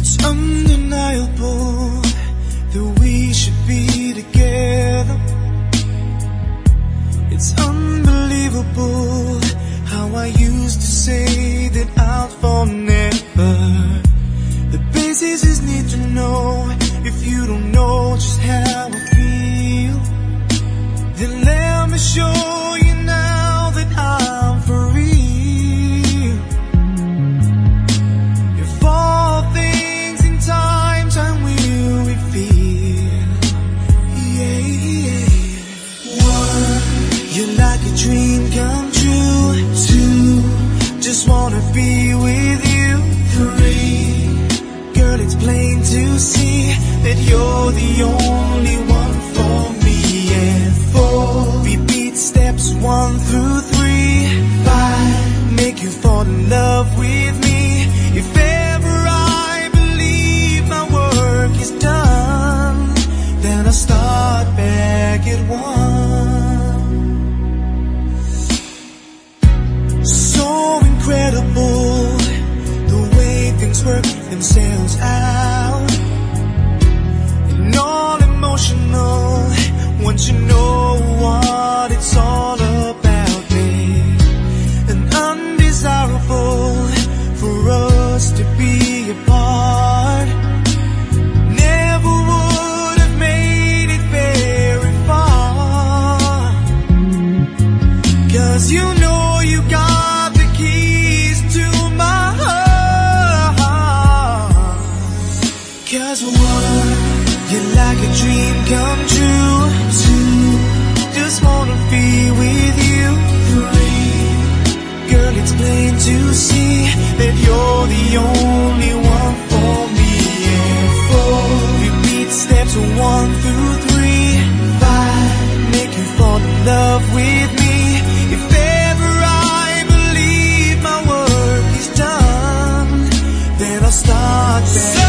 It's undeniable that we should be together. It's unbelievable how I used to say that I'll fall never. The basics is need to know. If you don't know just how I feel, then let me show you now that I'm for real. If all things in time will reveal. Yeah, yeah. 1, you're like a dream come true. 2, just wanna be with you. 3, girl, it's plain to see that you're the only one for me. And 4, repeat steps 1 through 3. 5, make you fall in love with me. If ever I believe my work is done, then I'll start back at 1. So incredible the way things work themselves out, and all emotional once you know what it's all about, babe. And undesirable for us to be apart. Never would have made it very far, 'cause you know you got the keys to my heart. 'Cause 1, you're like a dream come true. 2, just wanna be with you. 3, girl, it's plain to see that you're the only one for me. And 4, repeat steps 1 through 3. 5, make you fall in love with me. If ever I believe my work is done, then I'll start back.